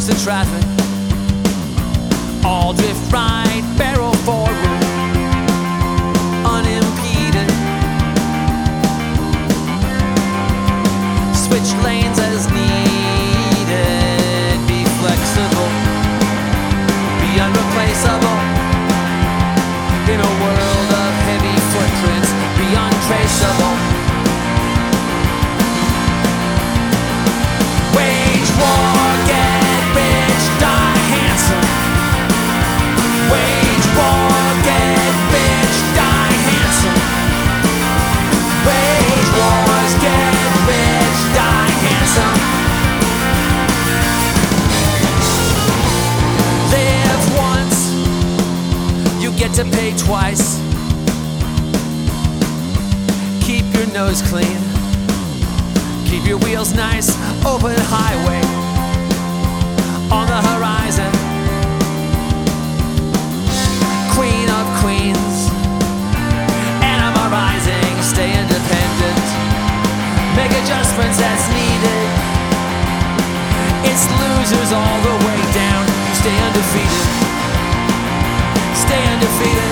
stops the traffic. All drift right, barrel forward, unimpeded. Switch lanes as needed. Be flexible, be unreplaceable. In a world of heavy footprints, be untraceable. Wage war, get rich, die handsome. Wage war, get rich, die handsome. Wage wars, get rich, die handsome. Live once, you get to pay twice. Keep your nose clean, keep your wheels nice. Open highway on the horizon. Queen of queens, anima rising. Stay independent, make adjustments as needed. It's losers all the way down. You stay undefeated, stay undefeated.